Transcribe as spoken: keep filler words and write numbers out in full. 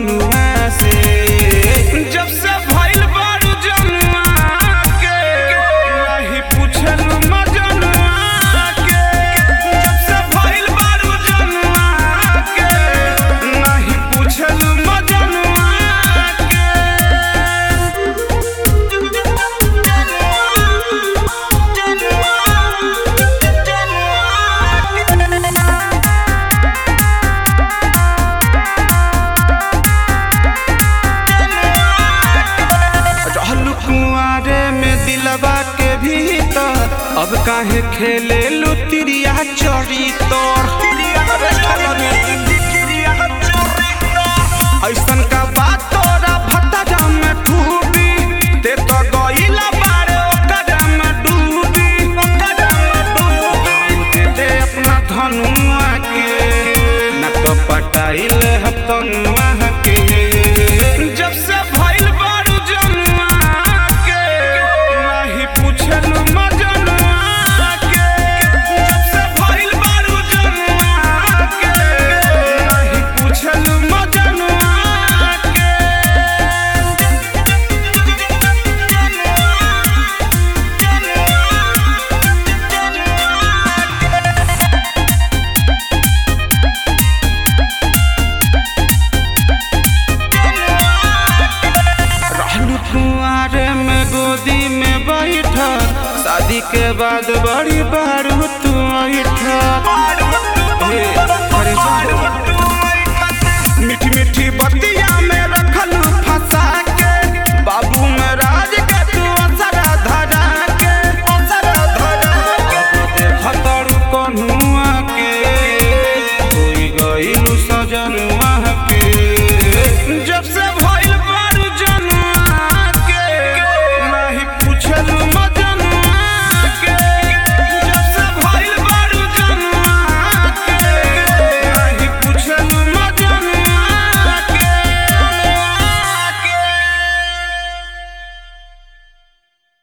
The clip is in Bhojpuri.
मजनुआ से। जब से भइल बारू जनुआ के नहीं पूछलू मजनुआ के। जब से भइल बारू जनुआ के नहीं पूछलू मजनुआ के। रहलू कुंवारे में दिलवा के भीतर, अब काहे खेले लुतिरिया चोरी तोर। ऐसन का बात तोरा भट्टा में खूबी, ते तो गइला बारे ओकरा में डूबी। दे दे अपना धनुआ के न तो पटाइल हतनुआ के। जब से भइल बारू जनुआ के नहीं पूछलू मजनुआ के। जब से भइल बारू जनुआ के नहीं पूछलू मजनुआ के। रहलू कुंवारे में गोदी में बैठल, शादी के बाद बड़ी बारू तू ऐठल। मीठी मीठी बत्ती